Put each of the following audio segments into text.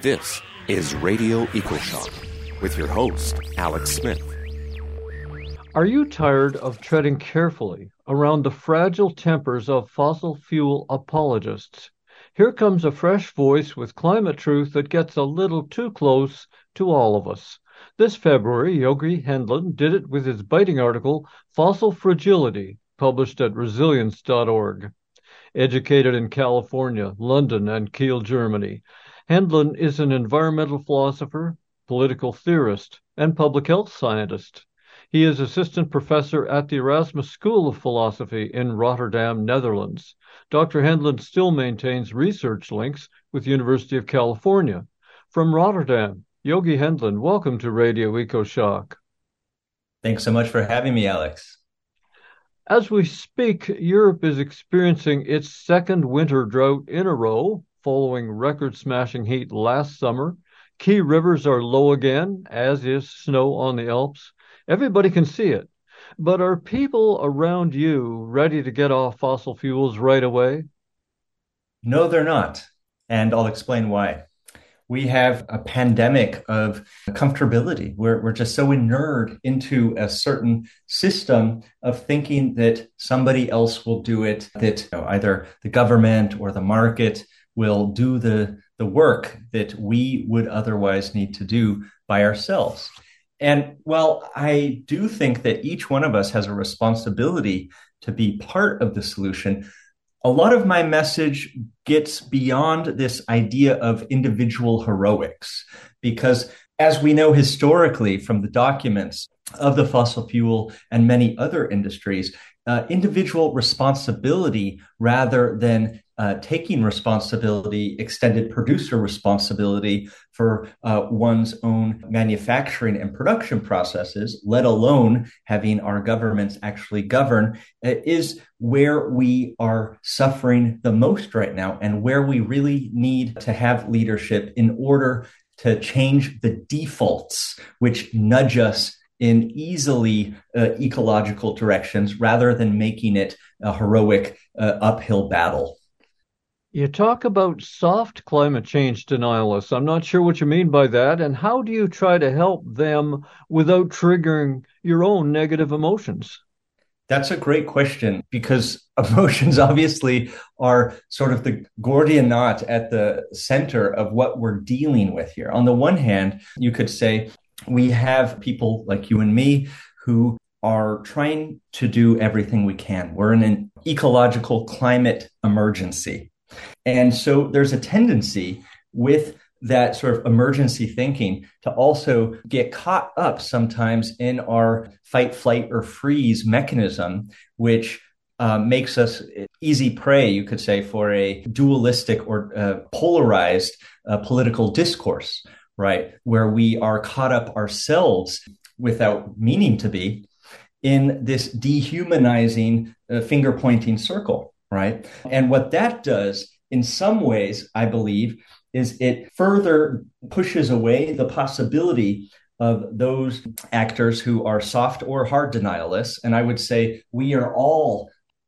This is Radio EcoShock with your host, Alex Smith. Are you tired of treading carefully around the fragile tempers of fossil fuel apologists? Here comes a fresh voice with climate truth that gets a little too close to all of us. This February, Yogi Hendlin did it with his biting article, Fossil Fragility, published at resilience.org. Educated in California, London, and Kiel, Germany, Hendlin is an environmental philosopher, political theorist, and public health scientist. He is assistant professor at the Erasmus School of Philosophy in Rotterdam, Netherlands. Dr. Hendlin still maintains research links with University of California. From Rotterdam, Yogi Hendlin, welcome to Radio EcoShock. Thanks so much for having me, Alex. As we speak, Europe is experiencing its second winter drought in a row, following record-smashing heat last summer. Key rivers are low again, as is snow on the Alps. Everybody can see it. But are people around you ready to get off fossil fuels right away? No, they're not. And I'll explain why. We have a pandemic of comfortability. We're just so inured into a certain system of thinking that somebody else will do it, that either the government or the market will do the work that we would otherwise need to do by ourselves. And while I do think that each one of us has a responsibility to be part of the solution, a lot of my message gets beyond this idea of individual heroics, because as we know historically from the documents of the fossil fuel and many other industries, individual responsibility rather than taking responsibility, extended producer responsibility for one's own manufacturing and production processes, let alone having our governments actually govern, is where we are suffering the most right now and where we really need to have leadership in order to change the defaults, which nudge us in easily ecological directions rather than making it a heroic uphill battle. You talk about soft climate change denialists. I'm not sure what you mean by that. And how do you try to help them without triggering your own negative emotions? That's a great question, because emotions obviously are sort of the Gordian knot at the center of what we're dealing with here. On the one hand, you could say we have people like you and me who are trying to do everything we can. We're in an ecological climate emergency. And so there's a tendency with that sort of emergency thinking to also get caught up sometimes in our fight, flight, or freeze mechanism, which makes us easy prey, you could say, for a dualistic or polarized political discourse, right? Where we are caught up ourselves without meaning to be in this dehumanizing finger-pointing circle, right? And what that does in some ways, I believe, is it further pushes away the possibility of those actors who are soft or hard denialists. And I would say we are all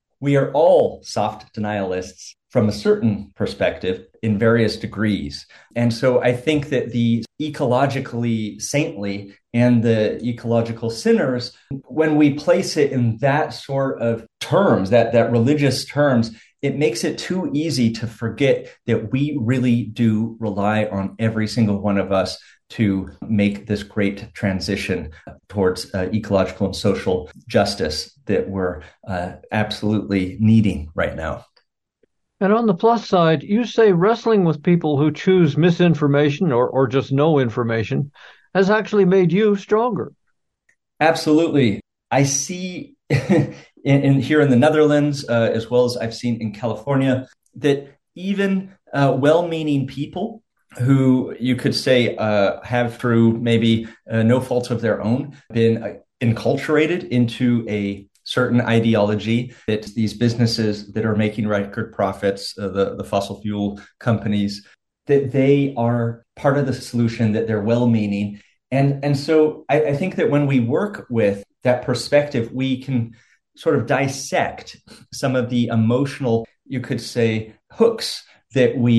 soft denialists from a certain perspective in various degrees. And so I think that the ecologically saintly and the ecological sinners, when we place it in that sort of terms, that religious terms, it makes it too easy to forget that we really do rely on every single one of us to make this great transition towards ecological and social justice that we're absolutely needing right now. And on the plus side, you say wrestling with people who choose misinformation or just no information has actually made you stronger. Absolutely. I see in here in the Netherlands, as well as I've seen in California, that even well-meaning people who you could say have, through maybe no fault of their own, been enculturated into a certain ideology that these businesses that are making record profits, the fossil fuel companies, that they are part of the solution, that they're well-meaning. And so I think that when we work with that perspective, we can sort of dissect some of the emotional, you could say, hooks that we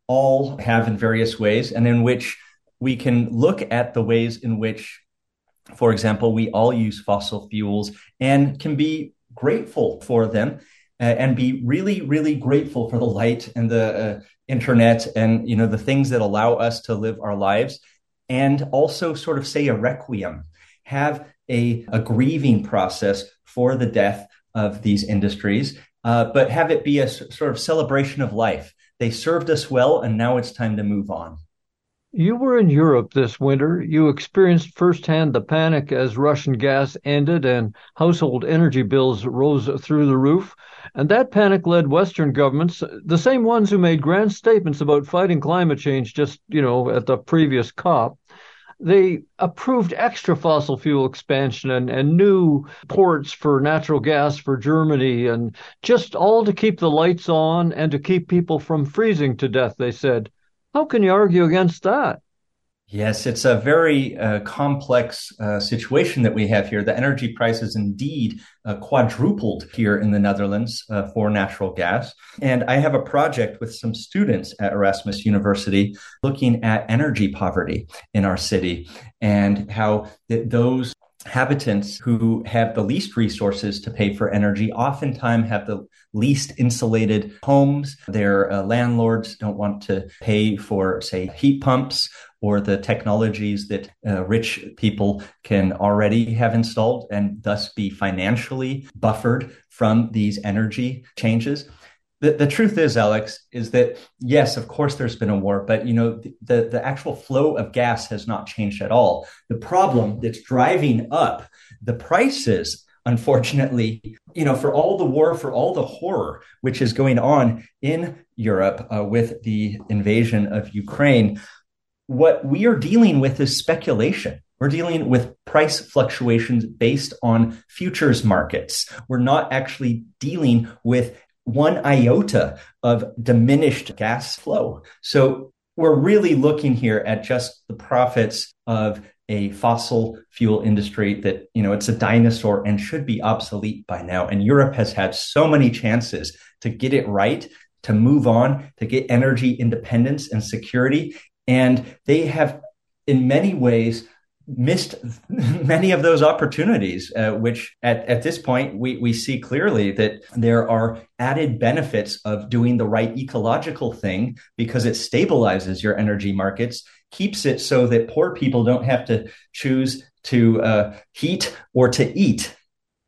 all have in various ways, and in which we can look at the ways in which, for example, we all use fossil fuels and can be grateful for them, and be really, really grateful for the light and the internet and the things that allow us to live our lives, and also sort of say a requiem, have a grieving process for the death of these industries, but have it be a sort of celebration of life. They served us well, and now it's time to move on. You were in Europe this winter. You experienced firsthand the panic as Russian gas ended and household energy bills rose through the roof. And that panic led Western governments, the same ones who made grand statements about fighting climate change just, at the previous COP. They approved extra fossil fuel expansion and new ports for natural gas for Germany, and just all to keep the lights on and to keep people from freezing to death, they said. How can you argue against that? Yes, it's a very complex situation that we have here. The energy prices indeed quadrupled here in the Netherlands for natural gas. And I have a project with some students at Erasmus University looking at energy poverty in our city, and how those habitants who have the least resources to pay for energy oftentimes have the least insulated homes. Their landlords don't want to pay for, say, heat pumps or the technologies that rich people can already have installed, and thus be financially buffered from these energy changes. The truth is, Alex, is that, yes, of course, there's been a war, but, the actual flow of gas has not changed at all. The problem that's driving up the prices, unfortunately, for all the war, for all the horror which is going on in Europe with the invasion of Ukraine, what we are dealing with is speculation. We're dealing with price fluctuations based on futures markets. We're not actually dealing with one iota of diminished gas flow. So we're really looking here at just the profits of a fossil fuel industry that, it's a dinosaur and should be obsolete by now. And Europe has had so many chances to get it right, to move on, to get energy independence and security. And they have, in many ways, missed many of those opportunities, which at this point, we see clearly that there are added benefits of doing the right ecological thing, because it stabilizes your energy markets, keeps it so that poor people don't have to choose to heat or to eat.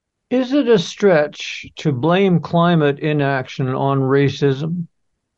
Is it a stretch to blame climate inaction on racism?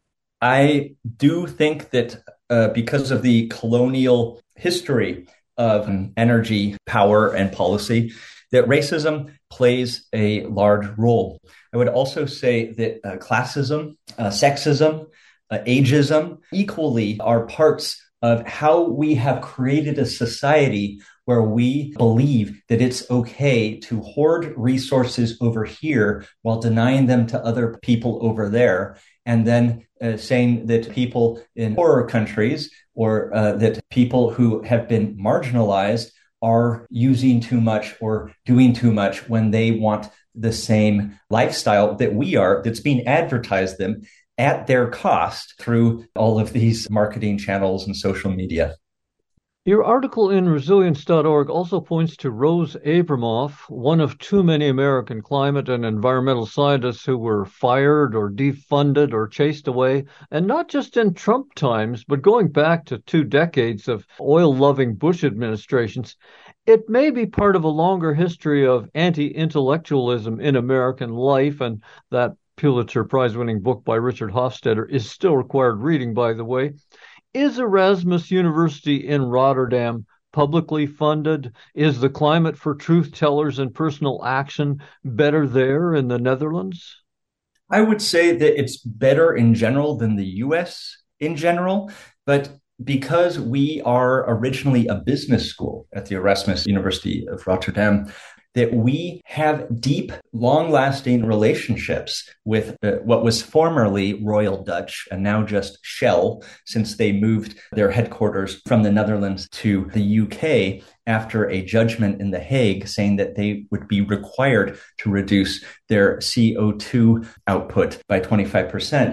I do think that because of the colonial history of energy, power, and policy, that racism plays a large role. I would also say that classism, sexism, ageism equally are parts of how we have created a society where we believe that it's okay to hoard resources over here while denying them to other people over there, and then saying that people in poorer countries, or that people who have been marginalized, are using too much or doing too much when they want the same lifestyle that we are, that's being advertised them at their cost through all of these marketing channels and social media. Your article in resilience.org also points to Rose Abramoff, one of too many American climate and environmental scientists who were fired or defunded or chased away, and not just in Trump times, but going back to 2 decades of oil-loving Bush administrations. It may be part of a longer history of anti-intellectualism in American life, and that Pulitzer Prize-winning book by Richard Hofstadter is still required reading, by the way. Is Erasmus University in Rotterdam publicly funded? Is the climate for truth tellers and personal action better there in the Netherlands? I would say that it's better in general than the US in general, but because we are originally a business school at the Erasmus University of Rotterdam, that we have deep, long-lasting relationships with what was formerly Royal Dutch and now just Shell, since they moved their headquarters from the Netherlands to the UK after a judgment in The Hague saying that they would be required to reduce their CO2 output by 25%.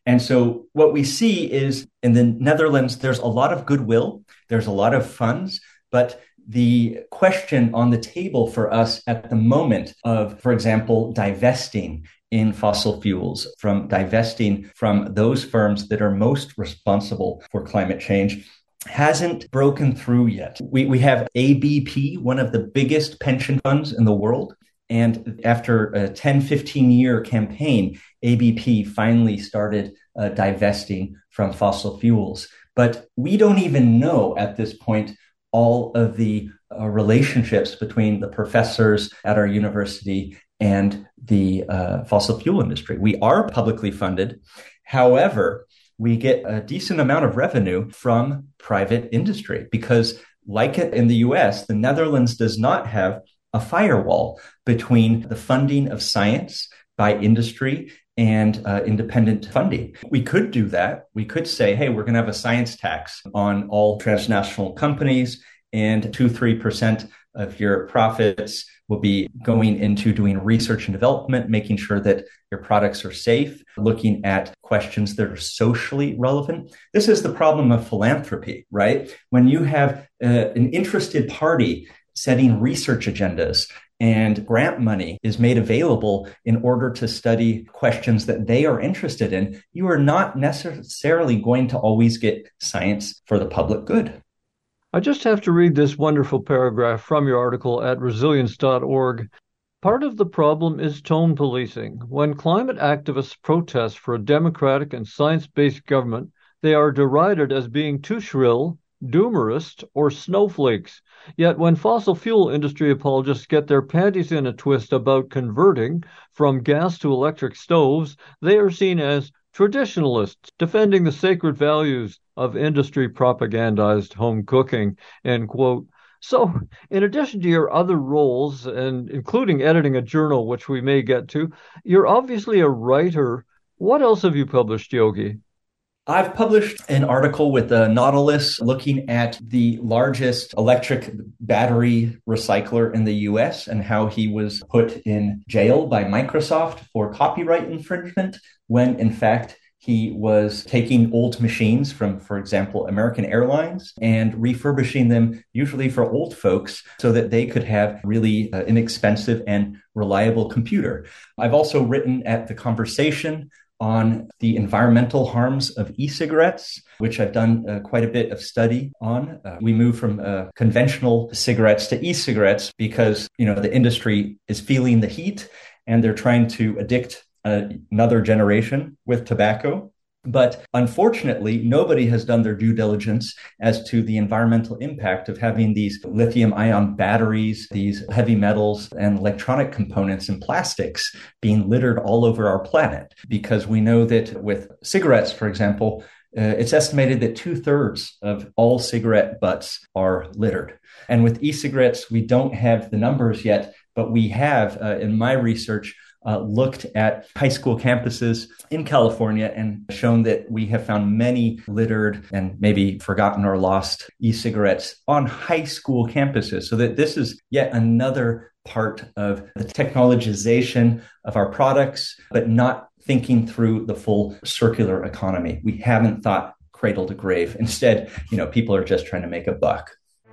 And so what we see is in the Netherlands, there's a lot of goodwill, there's a lot of funds, but the question on the table for us at the moment of, for example, divesting in fossil fuels, from divesting from those firms that are most responsible for climate change, hasn't broken through yet. We have ABP, one of the biggest pension funds in the world. And after a 10, 15-year campaign, ABP finally started divesting from fossil fuels. But we don't even know at this point all of the relationships between the professors at our university and the fossil fuel industry. We are publicly funded. However, we get a decent amount of revenue from private industry because, like it in the US, the Netherlands does not have a firewall between the funding of science by industry and independent funding. We could do that. We could say, hey, we're going to have a science tax on all transnational companies, and 2-3% of your profits will be going into doing research and development, making sure that your products are safe, looking at questions that are socially relevant. This is the problem of philanthropy, right? When you have an interested party setting research agendas and grant money is made available in order to study questions that they are interested in, you are not necessarily going to always get science for the public good. I just have to read this wonderful paragraph from your article at resilience.org. Part of the problem is tone policing. When climate activists protest for a democratic and science-based government, they are derided as being too shrill, doomerist, or snowflakes. Yet when fossil fuel industry apologists get their panties in a twist about converting from gas to electric stoves, they are seen as traditionalists defending the sacred values of industry propagandized home cooking, end quote. So, in addition to your other roles, and including editing a journal, which we may get to, you're obviously a writer. What else have you published, Yogi? I've published an article with Nautilus looking at the largest electric battery recycler in the US and how he was put in jail by Microsoft for copyright infringement when, in fact, he was taking old machines from, for example, American Airlines and refurbishing them, usually for old folks, so that they could have really inexpensive and reliable computer. I've also written at The Conversation on the environmental harms of e-cigarettes, which I've done quite a bit of study on. We moved from conventional cigarettes to e-cigarettes because, the industry is feeling the heat and they're trying to addict another generation with tobacco. But unfortunately, nobody has done their due diligence as to the environmental impact of having these lithium-ion batteries, these heavy metals and electronic components and plastics being littered all over our planet. Because we know that with cigarettes, for example, it's estimated that 2/3 of all cigarette butts are littered. And with e-cigarettes, we don't have the numbers yet, but we have, in my research, looked at high school campuses in California and shown that we have found many littered and maybe forgotten or lost e-cigarettes on high school campuses. So that this is yet another part of the technologization of our products, but not thinking through the full circular economy. We haven't thought cradle to grave. Instead, people are just trying to make a buck.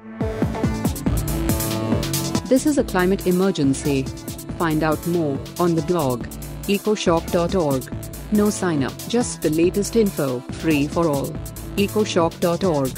This is a climate emergency. Find out more on the blog, ecoshock.org. No sign up, just the latest info, free for all. ecoshock.org.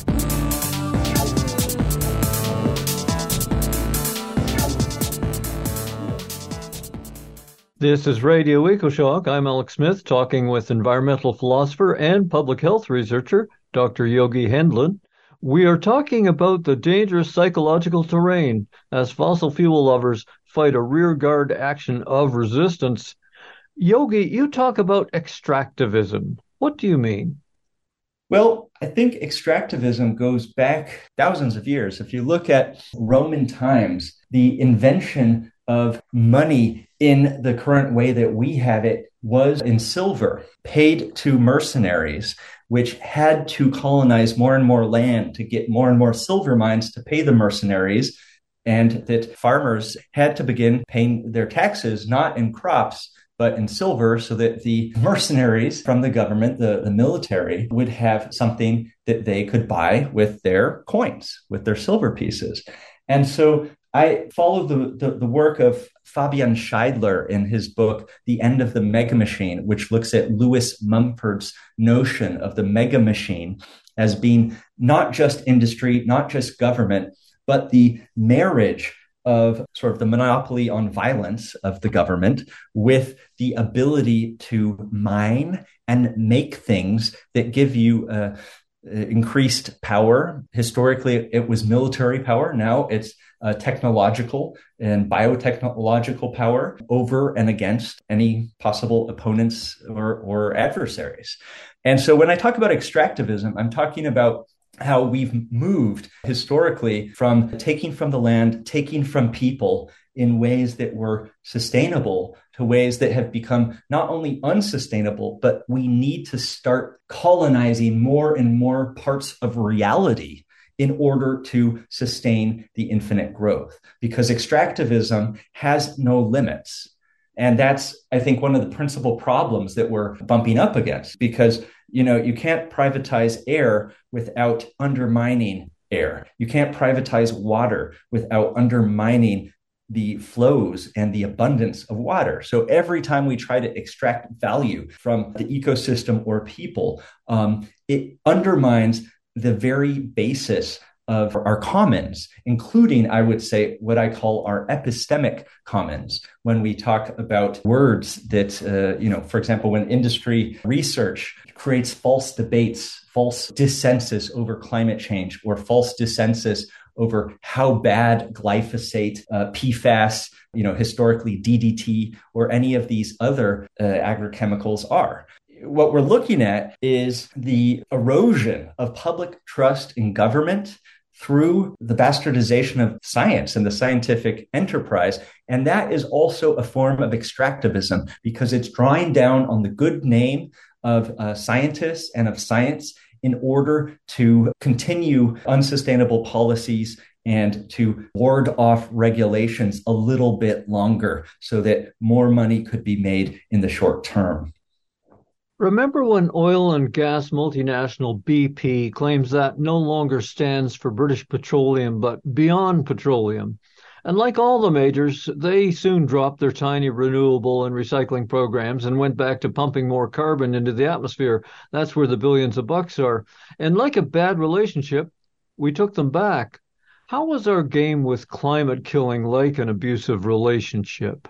This is Radio EcoShock. I'm Alex Smith, talking with environmental philosopher and public health researcher, Dr. Yogi Hendlin. We are talking about the dangerous psychological terrain as fossil fuel lovers fight a rearguard action of resistance. Yogi, you talk about extractivism. What do you mean? Well, I think extractivism goes back thousands of years. If you look at Roman times, the invention of money in the current way that we have it was in silver, paid to mercenaries, which had to colonize more and more land to get more and more silver mines to pay the mercenaries, and that farmers had to begin paying their taxes, not in crops, but in silver, so that the mercenaries from the government, the military, would have something that they could buy with their coins, with their silver pieces. And so I follow the work of Fabian Scheidler in his book, The End of the Mega Machine, which looks at Lewis Mumford's notion of the mega machine as being not just industry, not just government, but the marriage of sort of the monopoly on violence of the government with the ability to mine and make things that give you increased power. Historically, it was military power. Now it's technological and biotechnological power over and against any possible opponents or adversaries. And so when I talk about extractivism, I'm talking about how we've moved historically from taking from the land, taking from people in ways that were sustainable to ways that have become not only unsustainable, but we need to start colonizing more and more parts of reality in order to sustain the infinite growth, because extractivism has no limits. And that's, I think, one of the principal problems that we're bumping up against, because, you can't privatize air without undermining air. You can't privatize water without undermining the flows and the abundance of water. So every time we try to extract value from the ecosystem or people, it undermines the very basis of our commons, including, I would say, what I call our epistemic commons. When we talk about words that, for example, when industry research creates false debates, false dissensus over climate change, or false dissensus over how bad glyphosate, PFAS, historically DDT, or any of these other agrochemicals are. What we're looking at is the erosion of public trust in government through the bastardization of science and the scientific enterprise. And that is also a form of extractivism, because it's drawing down on the good name of scientists and of science in order to continue unsustainable policies and to ward off regulations a little bit longer so that more money could be made in the short term. Remember when oil and gas multinational BP claims that no longer stands for British Petroleum, but Beyond Petroleum? And like all the majors, they soon dropped their tiny renewable and recycling programs and went back to pumping more carbon into the atmosphere. That's where the billions of bucks are. And like a bad relationship, we took them back. How was our game with climate killing like an abusive relationship?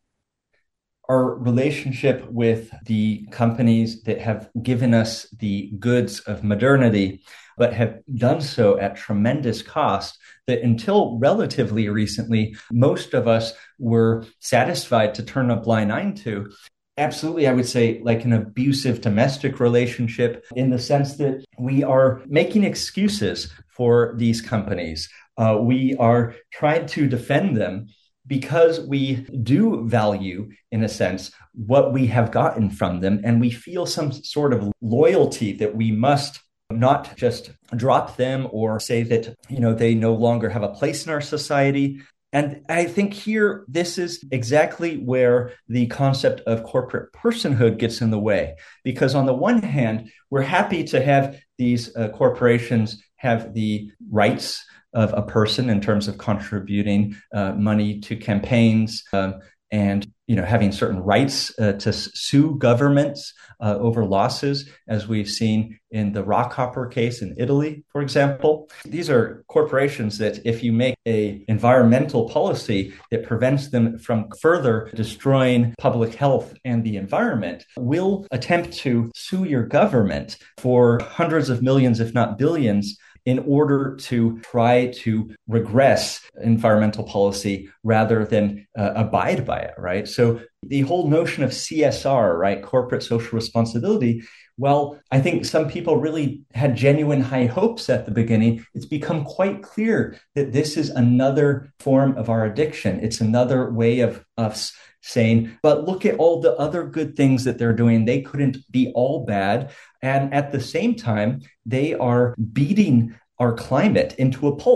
Our relationship with the companies that have given us the goods of modernity, but have done so at tremendous cost, that until relatively recently, most of us were satisfied to turn a blind eye to. Absolutely, I would say like an abusive domestic relationship, in the sense that we are making excuses for these companies. We are trying to defend them because we do value, in a sense, what we have gotten from them. And we feel some sort of loyalty that we must not just drop them or say that, they no longer have a place in our society. And I think here, this is exactly where the concept of corporate personhood gets in the way. Because on the one hand, we're happy to have these corporations have the rights of a person in terms of contributing money to campaigns and having certain rights to sue governments over losses, as we've seen in the Rockhopper case in Italy, for example. These are corporations that if you make an environmental policy that prevents them from further destroying public health and the environment, will attempt to sue your government for hundreds of millions, if not billions, in order to try to regress environmental policy rather than abide by it, right? So the whole notion of CSR, right, corporate social responsibility, well, I think some people really had genuine high hopes at the beginning. It's become quite clear that this is another form of our addiction. It's another way of us saying, but look at all the other good things that they're doing. They couldn't be all bad. And at the same time, they are beating our climate into a pulp.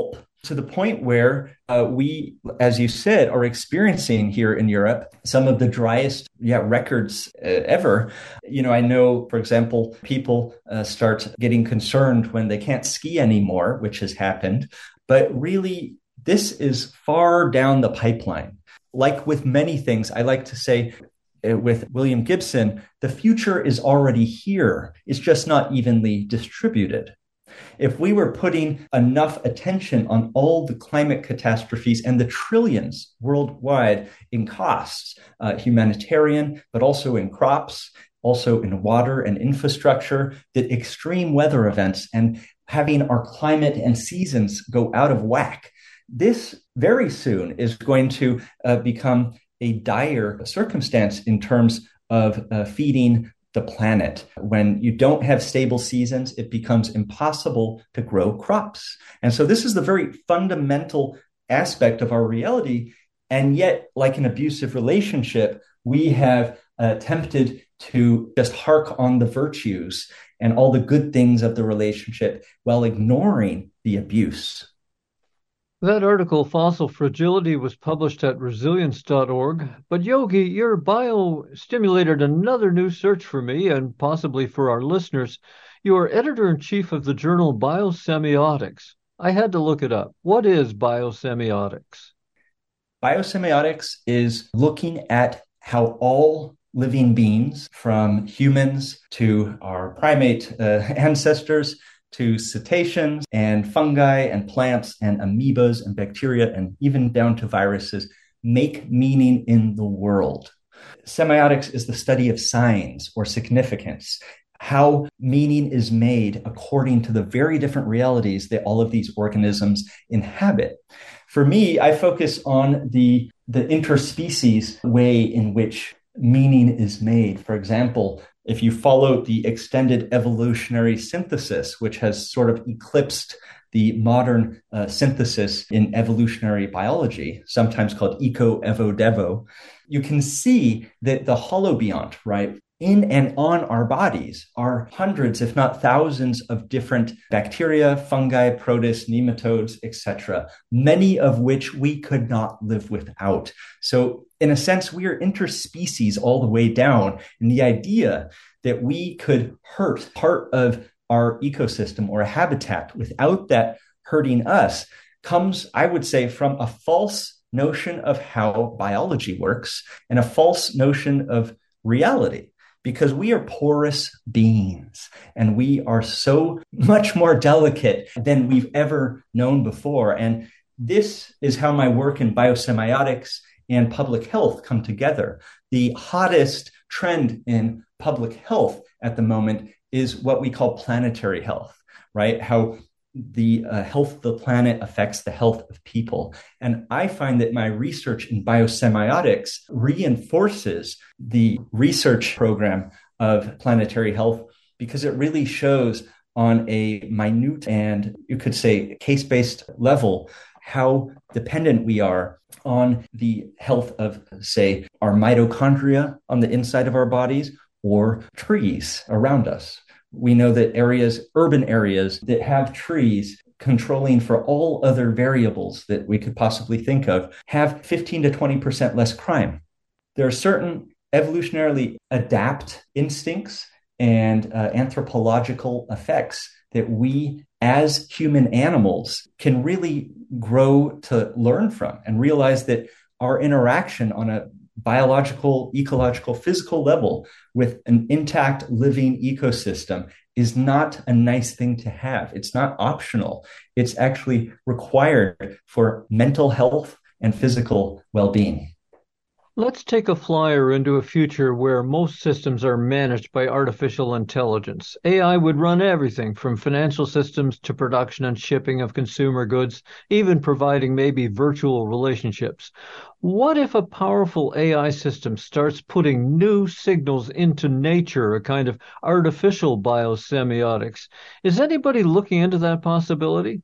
to the point where we, as you said, are experiencing here in Europe some of the driest records ever. I know, for example, people start getting concerned when they can't ski anymore, which has happened. But really, this is far down the pipeline. Like with many things, I like to say with William Gibson, the future is already here. It's just not evenly distributed. If we were putting enough attention on all the climate catastrophes and the trillions worldwide in costs, humanitarian, but also in crops, also in water and infrastructure, the extreme weather events and having our climate and seasons go out of whack, this very soon is going to become a dire circumstance in terms of feeding the planet. When you don't have stable seasons, it becomes impossible to grow crops. And so this is the very fundamental aspect of our reality. And yet, like an abusive relationship, we have attempted to just hark on the virtues and all the good things of the relationship while ignoring the abuse. That article, Fossil Fragility, was published at resilience.org. But Yogi, your bio stimulated another new search for me and possibly for our listeners. You are editor-in-chief of the journal Biosemiotics. I had to look it up. What is biosemiotics? Biosemiotics is looking at how all living beings, from humans to our primate ancestors, to cetaceans and fungi and plants and amoebas and bacteria and even down to viruses, make meaning in the world. Semiotics is the study of signs or significance, how meaning is made according to the very different realities that all of these organisms inhabit. For me, I focus on the interspecies way in which meaning is made. For example, if you follow the extended evolutionary synthesis, which has sort of eclipsed the modern synthesis in evolutionary biology, sometimes called eco-evo-devo, you can see that the holobiont, right, in and on our bodies are hundreds, if not thousands, of different bacteria, fungi, protists, nematodes, etc., many of which we could not live without. So in a sense, we are interspecies all the way down. And the idea that we could hurt part of our ecosystem or a habitat without that hurting us comes, I would say, from a false notion of how biology works and a false notion of reality. Because we are porous beings and we are so much more delicate than we've ever known before. And this is how my work in biosemiotics and public health come together. The hottest trend in public health at the moment is what we call planetary health, right? How the health of the planet affects the health of people. And I find that my research in biosemiotics reinforces the research program of planetary health because it really shows on a minute and you could say case-based level how dependent we are on the health of, say, our mitochondria on the inside of our bodies or trees around us. We know that urban areas that have trees controlling for all other variables that we could possibly think of, have 15 to 20% less crime. There are certain evolutionarily adapt instincts and anthropological effects that we as human animals can really grow to learn from and realize that our interaction on a biological, ecological, physical level with an intact living ecosystem is not a nice thing to have. It's not optional. It's actually required for mental health and physical well-being. Let's take a flyer into a future where most systems are managed by artificial intelligence. AI would run everything from financial systems to production and shipping of consumer goods, even providing maybe virtual relationships. What if a powerful AI system starts putting new signals into nature, a kind of artificial biosemiotics? Is anybody looking into that possibility?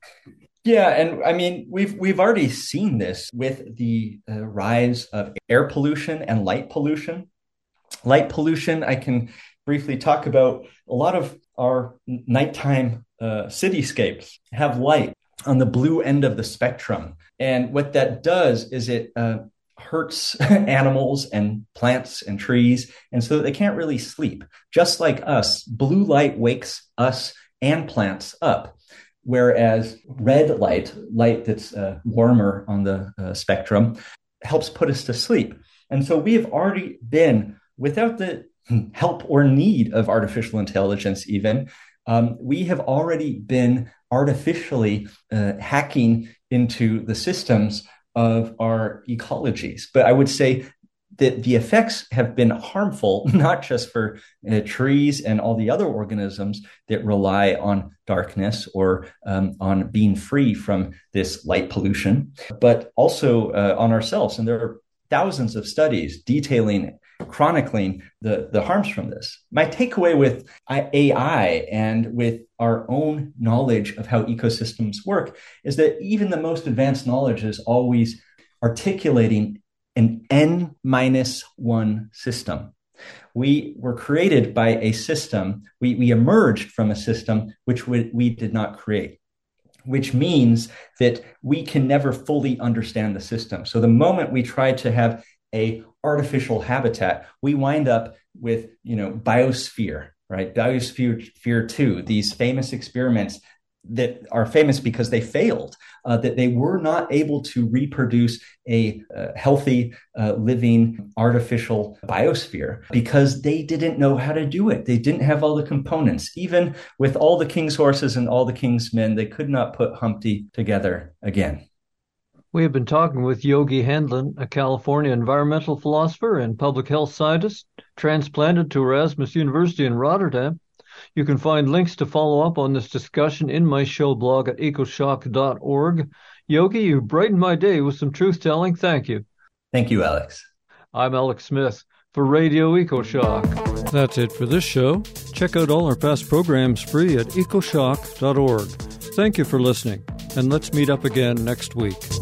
Yeah, and I mean, we've already seen this with the rise of air pollution and light pollution. Light pollution, I can briefly talk about. A lot of our nighttime cityscapes have light. on the blue end of the spectrum. And what that does is it hurts animals and plants and trees, and so they can't really sleep. Just like us, blue light wakes us and plants up, whereas red light that's warmer on the spectrum, helps put us to sleep. And so we have already been, without the help or need of artificial intelligence even, we have already been artificially hacking into the systems of our ecologies. But I would say that the effects have been harmful, not just for trees and all the other organisms that rely on darkness or on being free from this light pollution, but also on ourselves. And there are thousands of studies detailing, chronicling the harms from this. My takeaway with AI and with our own knowledge of how ecosystems work is that even the most advanced knowledge is always articulating an N-1 system. We were created by a system. We emerged from a system which we did not create, which means that we can never fully understand the system. So the moment we try to have a artificial habitat, we wind up with, biosphere, right? Biosphere 2, these famous experiments that are famous because they failed, that they were not able to reproduce a healthy, living, artificial biosphere because they didn't know how to do it. They didn't have all the components. Even with all the king's horses and all the king's men, they could not put Humpty together again. We have been talking with Yogi Handlin, a California environmental philosopher and public health scientist, transplanted to Erasmus University in Rotterdam. You can find links to follow up on this discussion in my show blog at ecoshock.org. Yogi, you brightened my day with some truth-telling. Thank you. Thank you, Alex. I'm Alex Smith for Radio EcoShock. That's it for this show. Check out all our past programs free at ecoshock.org. Thank you for listening, and let's meet up again next week.